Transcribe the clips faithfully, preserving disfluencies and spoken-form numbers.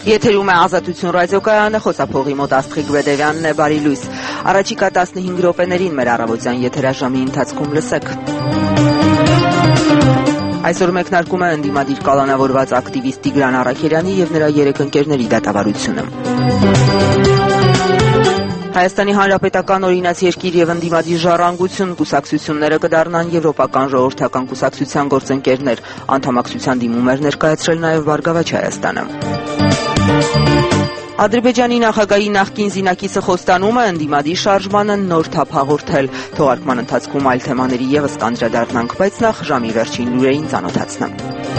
Եթերում է Ազատություն ռադիոկայանը, խոսափողի մոտ Աստղիկ Բեդևյանն է, բարի լույս։ Առաջիկա տասնհինգ րոպեներին մեր առավոտյան եթերաժամի ընթացքում լսեք։ Այսօր մեկնարկում է ընդդիմադիր կալանավորված ակտիվիստ Տիգրան Առաքելյանի եւ նրա երեք ընկերների դատավարությունը։ Հայաստանի Հանրապետական օրինաց երկիր եւ ընդդիմադիր ժառանգություն կուսակցությունները կդառնան եվրոպական ժողովրդական կուսակցության գործընկերներ, անդամակցության դիմում էր ներկայացրել նաեւ Բարգավաճ Հայաստանը։ Ադրբեջանի նախագահի նախկին զինակիցը Խոստանումը ընդդիմադիր շարժմանը նոր թափ հաղորդել։ Թողարկման ընթացքում այլ թեմաների եւս կանդրադառնանք, բայց նախ ժամի վերջին լուրերին ծանոթացնեմ։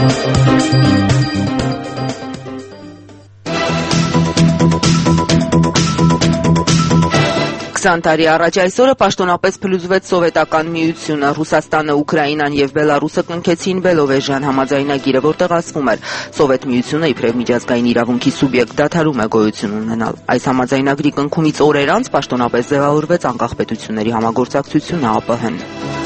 քսան տարի առաջ այսօրը պաշտոնապես փլուզվեց Սովետական միությունը, Ռուսաստանը, Ուկրաինան եւ Բելարուսը կնքեցին Բելովեժյան համաձայնագիրը, որտեղ ասվում էր Սովետ միությունը իբրև միջազգային իրավունքի սուբյեկտ դադարում է գոյություն ունենալ։ Այս համաձայնագրի կնքումից օրեր անց պաշտոնապես ձևավորվեց անկախ պետությունների համագործակցությունը ԱՊՀ-ն։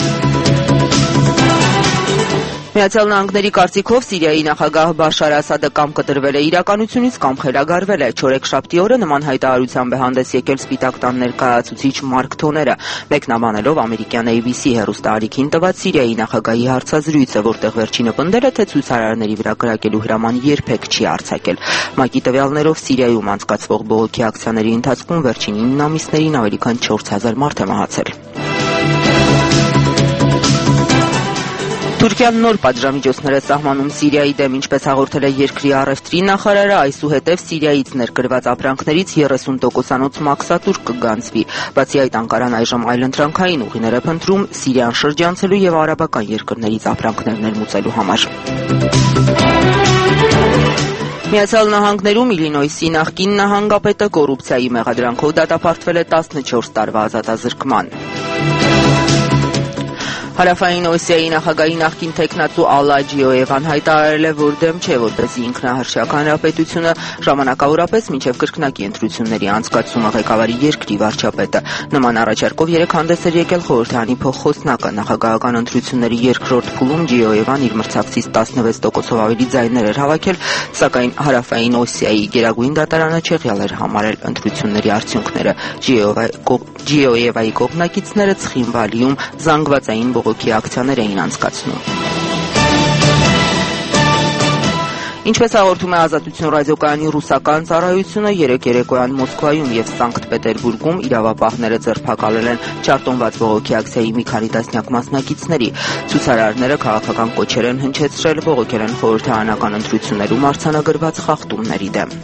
Միացյալ Նահանգների կարծիքով Սիրիայի նախագահ Բաշար Ասադը կամ կտրվել է իրականությունից, կամ խելագարվել է։ Չորեքշաբթի օրը նման հայտարարությամբ է հանդես եկել Սպիտակ տան ներկայացուցիչ Մարկ Թոները, մեկնաբանելով ամերիկյան A B C հեռուստաալիքին տված Սիրիայի նախագահի հարցազրույցը, որտեղ վերջինը պնդել է, թե ցույցարարների վրա կրակելու հրաման երբեք չի արձակել։ ՄԱԿ-ի տվյալներով Սիրիայում անցկացվող բողոքի ակցիաների ընթացքում վերջին ինը ամիսներին ավելի քան չորս հազար մարդ է մահացել։ Թուրքիան նոր պատժամիջոցներ է սահմանում Սիրիայի դեմ, ինչպես հաղորդել է երկրի առևտրի նախարարը, այսուհետև Սիրիայից ներկրված ապրանքներից երեսուն տոկոսանոց մաքսատուր կգանձվի։ Բացի այդ, Անկարան այժմ այլընտրանքային ուղիներ է փնտրում Սիրիան շրջանցելու եւ արաբական երկրներից ապրանքներ ներմուծելու համար։ Միացյալ Նահանգներում Իլինոյսի նախկին նահանգապետը կոռուպցիայի մեղադրանքով դատապարտվել է տասնչորս տարվա ազատազրկման։ Հարավային Օսիայի նախագահի նախկին տեխնացու Ալլա Ջիոևան հայտարարել է, որ դեմ չէ, որպեսզի ինքնահռչակ հանրապետությունը ժամանակավորապես մինչև կրկնակի ընտրությունների անցկացումը ղեկավարի երկրի վարչապետը։ Նման առաջարկով երեկ հանդես էր եկել խորհրդարանի փոխխոսնակը։ Նախագահական ընտրությունների երկրորդ փուլում Ջիոևան իր մրցակցից տասնվեց տոկոսով ավելի ձայներ էր հավաքել, սակայն Հարավային Օսիայի գերագույն դատարանը չեղյալ էր համարել ընտրությունների արդյունքները։ Ջիոևայի կողմնակիցները Ցխինվալիում զանգվածային բողոքի ակցիաներ էին անցկացնում։ Ինչպես հաղորդում է Ազատություն ռադիոկայանի ռուսական ծառայությունը, երեկ երեկոյան Մոսկվայում եւ Սանկտ Պետերբուրգում իրավապահները ձերբակալել են չարտոնված բողոքի ակցիայի մի քանի տասնյակ մասնակիցների։ Ցուցարարները քաղաքական կոչեր են հնչեցրել, բողոքել են խորհրդարանական ընտրություններում արձանագրված խախտումների դեմ։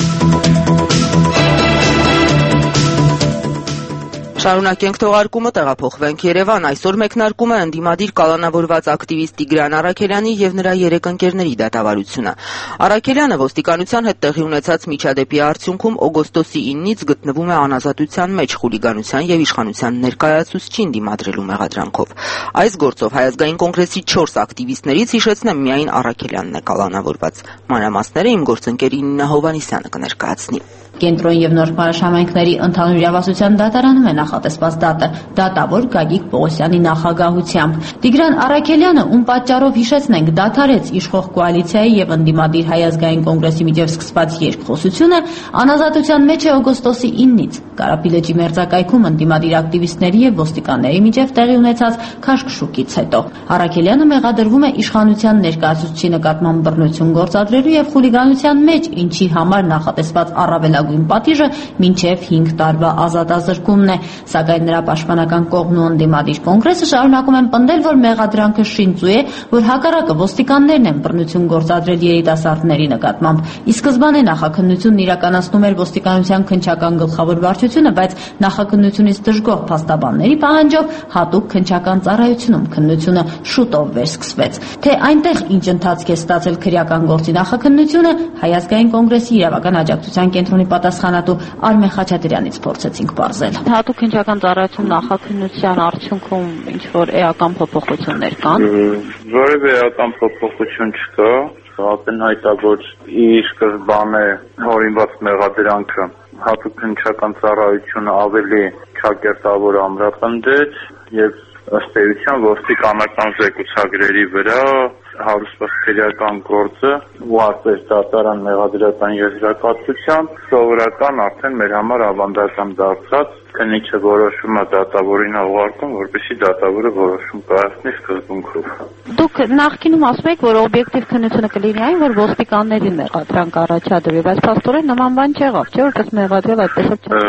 Շարունակենք թողարկումը, տեղափոխվենք Երևան։ Այսօր մեկնարկում է ընդդիմադիր կալանավորված ակտիվիստ Տիգրան Առաքելյանի եւ նրա երեք ընկերների դատավարությունը։ Առաքելյանը ոստիկանության հետ տեղի ունեցած միջադեպի արդյունքում օգոստոսի իննից գտնվում է անազատության մեջ խուլիգանության եւ իշխանության ներկայացուցչին դիմադրելու մեղադրանքով։ Այս գործով Հայ ազգային կոնգրեսի չորս ակտիվիստներից հիշեցնեմ միայն Առաքելյանն է կալանավորված։ Մանրամասները իմ գործընկեր Իննա Հովհաննիսյանը կներկայացնի։ Կենտրոն եւ Նոր Փարաշամայնքների ընդհանուր իրավասության դատարանում է նախատեսված դատը, դատավոր Գագիկ Պողոսյանի նախագահությամբ։ Տիգրան Առաքելյանը, ում պատճառով հիշեցնենք, դադարեց իշխող կոալիցիայի եւ ընդդիմադիր Հայ ազգային կոնգրեսի միջև սկսված երկխոսությունը, անազատության մեջ է օգոստոսի իննից։ Կարապի լճի մերձակայքում ընդդիմադիր ակտիվիստների եւ ոստիկանների միջև տեղի ունեցած քաշքշուկից հետո Առաքելյանը մեղադրվում է իշխանության ներկայացուցչի նկատմամբ բռնություն գործադրելու եւ խուլիգանության մեջ, ինչի համար նախատեսված առավելագույն պատիժը մինչև հինգ տարվա ազատազրկումն է, սակայն նրա պաշտպանական կողմն ու ընդդիմադիր կոնգրեսը շարունակում են պնդել, որ մեղադրանքը շինծու է, որ հակառակը ոստիկաններն են բռնություն գործադրել երիտասարդների նկատմամբ։ Ի սկզբանե նախաքննությունն իրականացնում էր ոստիկանության քննչական գլխավոր վարչությունը, բայց նախաքննությունից դժգոհ փաստաբանների պահանջով հատուկ քննչական ծառայությունում քննությունը շուտով վերսկսվեց։ Թե այնտեղ ինչ ընթացք է ստացել քրեական գործի նախաքննությունը, Հայ ազգային կոնգրեսի իրավական աջակցության կենտրոնի պատասխանատու Արմեն Խաչատրյանից փորձեցինք պարզել։ Հատուկ քննչական ծառայություն նախաքննության արդյունքում ինչ որ էական փոփոխություններ կան։ Որևէ էական փոփոխություն չկա։ Ակնհայտ է, որ իր սկզբանե հորինված մեղադրանքը հատուկ քննչական ծառայությունը ավելի ճակերտավոր ամրապնդեց եւ ըստ էության ոստիկանական զեկուցագրերի վրա հարուցված քրեական գործը ուղղված դատարան մեղադրական եզրակացությամբ սովորական արդեն մեր համար ավանդական դարձած քննիչը որոշումը դատավորին ուղարկում, որպեսզի դատավորը որոշում կայացնի սկզբունքով։ Դուք նախկինում ասում եք, որ օբյեկտիվ քննությունը կլինի այն, որ ոստիկաններին մեղադրանք առաջադրվի, բայց փաստորեն նման բան չեղավ, չէ՞ որպես մեղադրել այդպես է։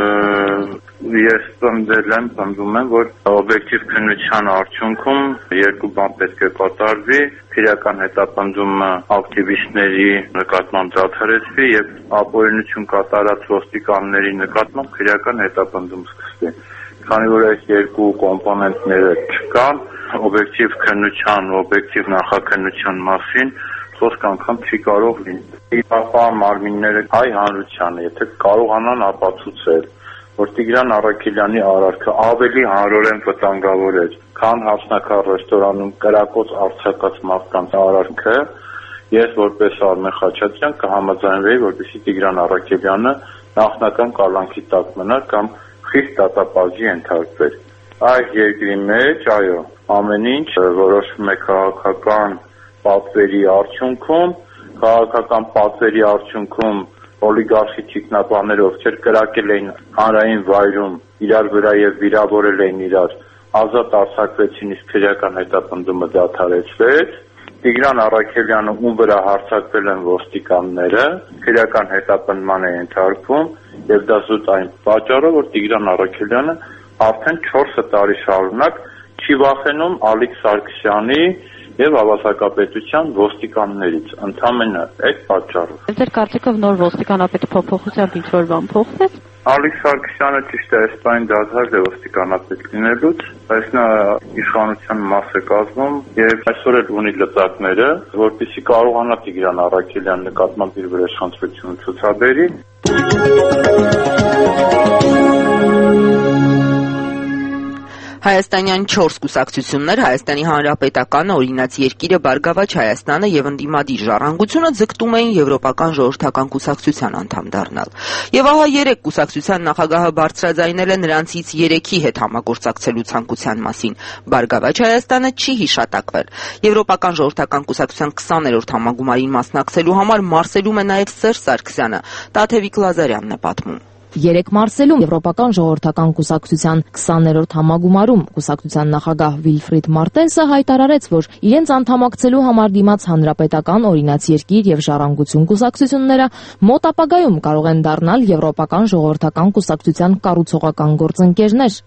Ես պնդել եմ, պնդում եմ, որ օբյեկտիվ քննության արդյունքում երկու բան պետք է կատարվի, քրեական հետապնդումը ակտիվիստների նկատմամբ դադարեցվի եւ ապօրինություն կատարած ոստիկանների նկատմամբ քրեական հետապնդում սկսվի։ Քանի որ այս երկու կոմպոնենտները չկան, օբյեկտիվ քննության, օբյեկտիվ նախաքննության մասին խոսք անգամ չի կարող լինել։ Իրավապահ մարմինները հայ հանրությանը, եթե կարողանան ապացուցել, որ Տիգրան Առաքելյանի արարքը ավելի հանրորեն վտանգավոր էր, քան Հասնակար ռեստորանում կրակոց արձակած մարդկանց արարքը, ես որպես Արմեն Խաչատրյան կհամաձայնվեի, որպեսզի Տիգրան Առաքելյանը նախնական կալանքի տակ մնար կամ խիստ դատապարտի ենթարկվեր։ Այս երկրի մեջ, այո, ամեն ինչ որոշվում է քաղաքական պատվերի արդյունքում, քաղաքական պատվերի արդյունքում օլիգարխի ճգնապահները, ովքեր կրակել էին հանրային վայրում իրար վրա եւ վիրավորել էին իրար, ազատ արձակվեցին, իսկ քրեական հետապնդումը դադարեցվեց։ Տիգրան Առաքելյանը, ում վրա հարձակվել են ոստիկանները, քրեական հետապնդման է ենթարկվում եւ դա զուտ այն պատճառով, որ Տիգրան Առաքելյանը արդեն չորս տարի շարունակ չի վախենում Ալիկ Սարգսյանի եւ ավազակապետության ոստիկաններից, ընդամենը այդ պատճառով։ Ձեր կարծիքով նոր ոստիկանապետի փոփոխությամբ ինչ-որ բան փոխվեց։ Ալիկ Սարգսյանը ճիշտ է, այսպայն դադար է ոստիկանապետ լինելուց, բայց նա իշխանության մաս է կազմում եւ այսօր էլ ունի լծակները, որպեսզի կարողանա Տիգրան Առաքելյանի նկատմամբ իր վրեժխնդրությունը ցուցաբերի։ Հայաստանյան չորս կուսակցություններ Հայաստանի Հանրապետական, Օրինաց երկիրը, Բարգավաճ Հայաստանը եւ Ընդդիմադիր Ժառանգությունը ձգտում էին Եվրոպական ժողովրդական կուսակցության անդամ դառնալ։ Եվ ահա երեք կուսակցության նախագահը բարձրաձայնել է նրանցից երեքի հետ համագործակցելու ցանկության մասին։ Բարգավաճ Հայաստանը չի հիշատակվել։ Եվրոպական ժողովրդական կուսակցության քսաներորդ համագումարին մասնակցելու համար Մարսելում է նաեւ Սերժ Սարգսյանը։ Տաթևիկ Լազարյանն է պատմում։ Երեք Մարսելում Եվրոպական ժողովրդական կուսակցության քսաներորդ համագումարում կուսակցության նախագահ Վիլֆրիդ Մարտենսը հայտարարեց, որ իրենց անդամակցելու համար դիմաց Հանրապետական, Օրինաց երկիր եւ Ժառանգություն կուսակցությունները մոտ ապագայում կարող են դառնալ Եվրոպական ժողովրդական կուսակցության կառուցողական գործընկերներ։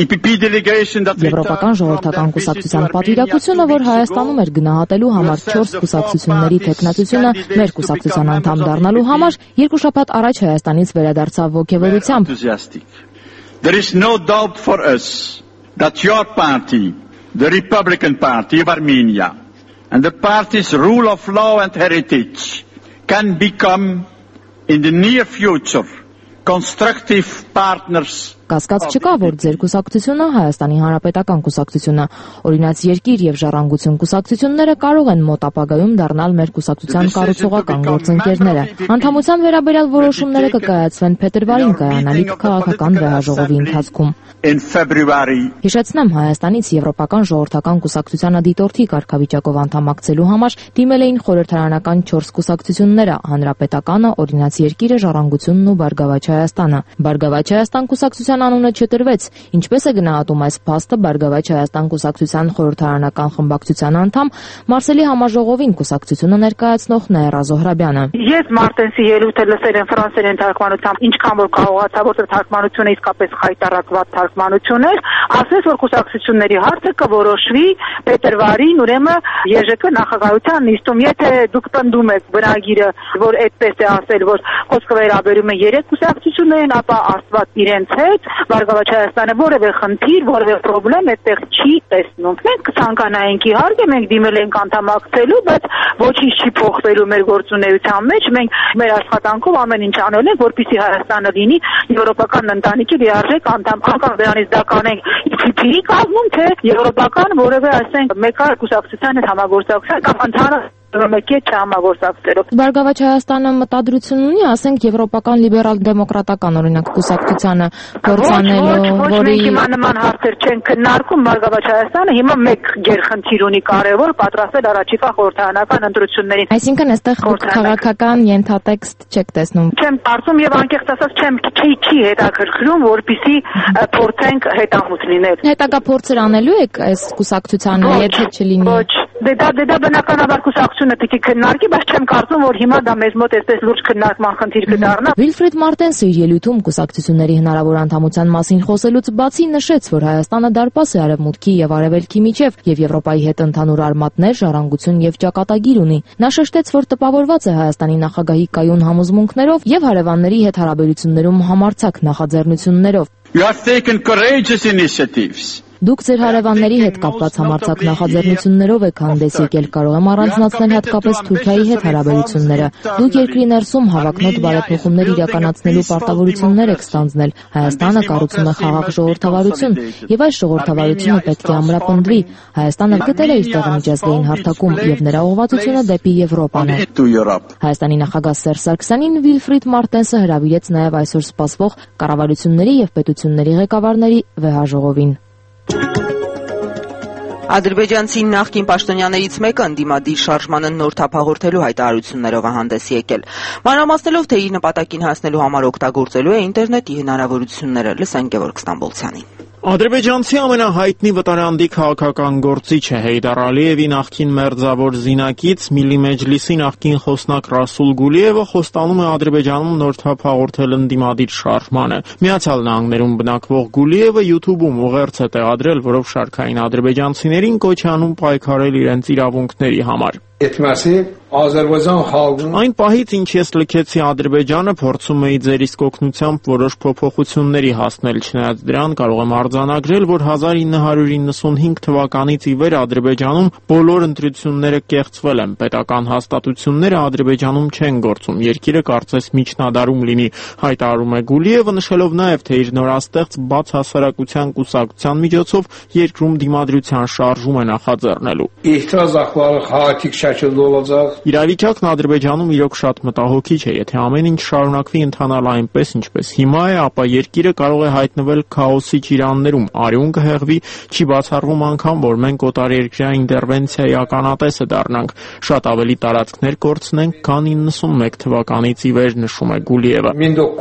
Եվրոպական ժողովրդական կուսակցության պատվիրակությունը, որ Հայաստանում էր գնահատելու համար չորս կուսակցությունների թեկնածությունը մեր կուսակցության անդամ դառնալու համար, երկու շաբաթ առաջ Հայաստանից վերադարձավ ոգևորությամբ։ There is no doubt for us that your party, the Republican Party of Armenia, and the party's rule of law and heritage can become in the near future constructive partners. Կասկած չկա, որ ձեր կուսակցությունը, Հայաստանի Հանրապետական կուսակցությունը, Օրինաց երկիր եւ Ժառանգություն կուսակցությունները կարող են մոտ ապագայում դառնալ մեր կուսակցության կառուցողական գործընկերները։ Անդամության վերաբերյալ որոշումները կկայացվեն փետրվարին կայանալիք քաղաքական վեհաժողովի ընթացքում։ Հիշեցնեմ, Հայաստանից Եվրոպական ժողովրդական կուսակցությանը դիտորդի կարգավիճակով անդամակցելու համար դիմել էին խորհրդարանական չորս կուսակցությունները՝ Հանրապետականը, Օրինաց երկիրը, Ժառանգությունն ու Բարգավաճ Հայաստանը։ Բարգավաճ Հայաստան կուսակցության անունը չտրվեց, ինչպես է գնահատում այս փաստը Բարգավաճ Հայաստան կուսակցության խորհրդարանական խմբակցության անդամ Մարսելի համաժողովին կուսակցությունը ներկայացնող Նաիրա Զոհրաբյանը։ Ես Մարտենսի ելույթը լսել եմ ֆրանսերեն թարգմանությամբ, ինչքան որ կարողացա, որտեղ թարգմանությունը իսկապես խայտարակված թարգմանություն էր, ասես որ կուսակցությունների հարցը կորոշվի փետրվարին, ուրեմն ԵԺԿ նախագահության նիստում։ Եթե դուք պնդում եք բնագիրը, որ այդպես է ասել, որ խոսքը վերաբերում է երեք կուսակցություններին, ապա Աստված իրենց հետ Բարգավաճ Հայաստանը որևէ խնդիր, որևէ խնդրեմ այդտեղ չի տեսնում։ Մենք կցանկանայինք իհարկե, մենք դիմել ենք անդամակցելու, բայց ոչինչ չի փոխվելու մեր գործունեության մեջ։ Մենք մեր աշխատանքով ամեն ինչ անել ենք, որպեսզի Հայաստանը լինի եվրոպական ընտանիքի լիարժեք անդամ, անկամ դրանից դա կանենք իփ-ի կազմում, թե եվրոպական որևէ, ասենք, մեկ այլ կուսակցության հետ համագործակցության կամ ընդհանուր մեկի հետ չհամագործակցելով։ Բարգավաճ Հայաստանը մտադրություն ունի, ասենք եվրոպական լիբերալ-դեմոկրատական օրինակ կուսակցությանը փորձանելու, որի հիմա նման հարցեր չեն քննարկում, Բարգավաճ Հայաստանը հիմա մեկ գերխնդիր ունի կարևոր, պատրաստել առաջիկա խորհրդարանական ընտրություններին։ Այսինքն այստեղ քաղաքական ենթատեքստ չեք տեսնում։ Չեմ կարծում եւ անկեղծ ասած չեմ չի չի հետաքրքրում, որպեսզի փորձենք հետամուտ լինել։ Հետագա փորձեր անելու եք այս կուսակցությանը, եթե չլինի։ Ոչ, դե դա դե դա բնականաբար կուսակցությունը պիտի քննարկի, բայց չեմ կարծում, որ հիմա դա մեզ մոտ այսպես լուրջ քննարկման խնդիր կդառնա։ Վիլֆրիդ Մարտենսը իր ելույթում կուսակցությունների հնարավոր անդամության մասին խոսելուց բացի նշեց, որ Հայաստանը դարպաս է արևմուտքի եւ արևելքի միջև եւ Եվրոպայի հետ ընդհանուր արմատներ, ժառանգություն եւ ճակատագիր ունի։ Նա շեշտեց, որ տպավորված է Հայաստանի նախագահի կայուն համոզմունքներով եւ հարևանների հետ հարաբերություններում համարձակ նախաձեռնություններով։ You have taken courageous initiatives. Դուք ձեր հարևանների հետ կապված համարձակ նախաձեռնություններով եք հանդես եկել, կարող եմ առանձնացնել հատկապես Թուրքիայի հետ հարաբերությունները։ Դուք երկրի ներսում հավակնոտ բարեփոխումներ իրականացնելու պարտավորություններ եք ստանձնել։ Հայաստանը կառուցում է խաղաղ ժողովրդավարություն, եւ այս ժողովրդավարությունը պետք է ամրապնդվի։ Հայաստանը գտել է իր տեղը միջազգային հարթակում եւ նրա ուղղվածությունը դեպի Եվրոպան է։ Հայաստանի նախագահ Սերժ Սարգսյանին Վիլֆրիդ Մարտենսը հրավիրեց նաեւ այսօր սպասվող կառավարությունների եւ պետությունների ղեկավարների վեհաժողովին։ Ադրբեջանցի նախկին պաշտոնյաներից մեկը ընդդիմադիր շարժմանը նոր թափահորթելու հայտարարություններով է հանդես եկել։ Մանրամասնելով, թե իր նպատակին հասնելու համար օգտագործելու է ինտերնետի հնարավորությունները, լսենք Գևորգ Ստամբոլցյանին։ Ադրբեջանցի ամենահայտնի վտարանդի քաղաքական գործիչը Հեյդար Ալիևի նախկին մերձավոր զինակից Միլի Մեջլիսի նախկին խոսնակ Ռասուլ Գուլիևը խոստանում է Ադրբեջանում նոր թափ հաղորդել ընդդիմադիր շարժմանը։ Միացյալ Նահանգներում բնակվող Գուլիևը YouTube-ում ուղերձ է տեղադրել, որով շարքային ադրբեջանցիներին կոչ է անում պայքարել իրենց իրավունքների համար։ Այն պահից, ինչ ես լքեցի Ադրբեջանը, փորձում էի ձեր իսկ օգնությամբ որոշ փոփոխությունների հասնել, չնայած դրան կարող եմ արձանագրել, որ հազար ինը հարյուր իննսունհինգ թվականից ի վեր Ադրբեջանում բոլոր ընտրությունները կեղծվել են, պետական հաստատությունները Ադրբեջանում չեն գործում, երկիրը կարծես միջնադարում լինի, հայտարարում է Գուլիևը, նշելով նաև, թե իր նորաստեղծ բաց հասարակության կուսակցության միջոցով երկրում դիմադրության շարժում է նախաձեռնելու։ Իրավիճակն Ադրբեջանում իրոք շատ մտահոգիչ է, եթե ամեն ինչ շարունակվի ընթանալ այնպես, ինչպես հիմա է, ապա երկիրը կարող է հայտնվել քաոսի ճիրաններում, արյուն կհեղվի, չի բացառվում անգամ, որ մենք օտարերկրյա ինտերվենցիայի ականատեսը դառնանք, շատ ավելի տարածքներ կորցնենք, քան իննսունմեկ թվականից ի վեր, նշում է Գուլիևը։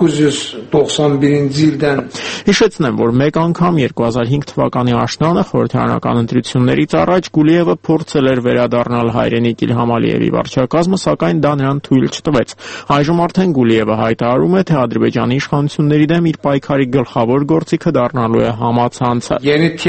Հիշեցնեմ, որ մեկ անգամ երկու հազար հինգ թվականի աշնանը խորհրդարանական ընտրություններից առաջ Գուլիևը փորձել էր վերադառնալ հայրենիք Իլհամ Ալիևի վարչակազմը, սակայն դա նրան թույլ չտվեց։ Այժմ արդեն Գուլիևը հայտարարում է, թե Ադրբեջանի իշխանությունների դեմ իր պայքարի գլխավոր գործիքը դառնալու է համացանցը։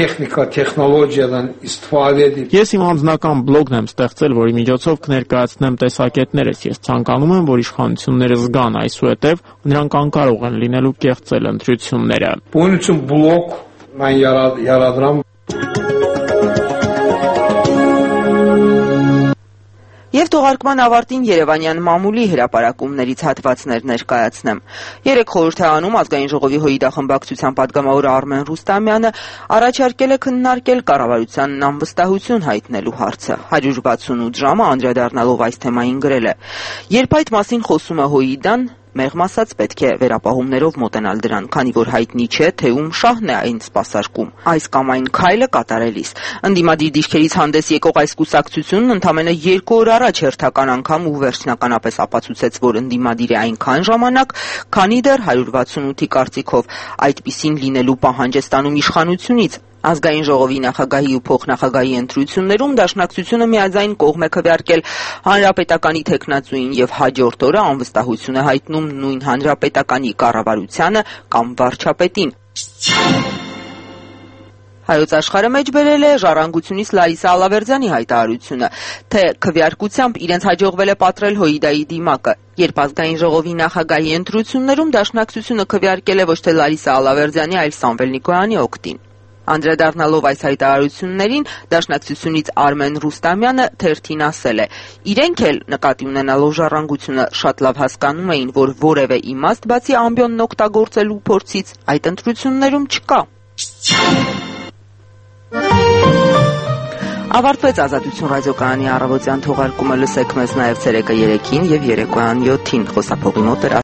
Ես իմ անձնական բլոգն եմ ստեղծել, որի միջոցով կներկայացնեմ տեսակետներս։ Ես ցանկանում եմ, որ իշխանությունները զգան այսուհետև նրանք անկարող են լինելու կեղծել ընտրությունները։ Եվ թողարկման ավարտին Երևանյան մամուլի հրապարակումներից հատվածներ ներկայացնեմ։ Երեք խորհրդարանում ազգային ժողովի հույդախմբակցության падգամավոր Արմեն Ռուստամյանը առաջարկել է քննարկել կառավարությանն անվստահություն հայտնելու հարցը։ հարյուր վաթսունութ ժամը անդրադառնալով այս թեմային գրել է. Երբ այդ մասին խոսում է Հույդան, մեղմ ասած պետք է վերապահումներով մոտենալ դրան, քանի որ հայտնի չէ, թե ում շահն է այն սպասարկում։ Այս կամ այն քայլը կատարելիս ընդդիմադիր դիրքերից հանդես եկող այս կուսակցությունն ընդամենը երկու օր առաջ հերթական անգամ ու վերջնականապես ապացուցեց, որ ընդդիմադիր է այնքան ժամանակ, քանի դեռ հարյուր վաթսունութի կարծիքով այդպիսին լինելու պահանջ է ստանում իշխանությունից։ Ազգային ժողովի նախագահի ու փոխնախագահի ընտրություններում դաշնակցությունը միաձայն կողմ է քվեարկել հանրապետականի թեկնածուին եւ հաջորդ օրը անվստահություն է հայտնում նույն հանրապետականի կառավարությանը կամ վարչապետին։ Հայոց աշխարհը մեջ բերել է ժառանգությունից Լարիսա Ալավերդյանի հայտարարությունը, թե քվեարկությամբ իրենց հաջողվել է պատռել Հույդայի դիմակը։ Երբ ազգային ժողովի նախագահի ընտրություններում դաշնակցությունը քվեարկել է ոչ թե Լարիսա Ալավերդյանի, այլ Սամվել Նիկոյանի օգտին։ Անդրադառնալով այս հայտարարություններին, դաշնակցությունից Արմեն Ռուստամյանը թերթին ասել է. իրենք էլ նկատի ունենալով ժառանգությունը շատ լավ հասկանում էին, որ որևէ իմաստ բացի ամբիոնն օգտագործելու փորձից այդ ընտրություններում չկա։ Ավարտվեց Ազատություն ռադիոկայանի առավոտյան թողարկումը, լսեք մեզ նաև ցերեկը երեքին եւ երեկոյան յոթին խոսափողի մոտ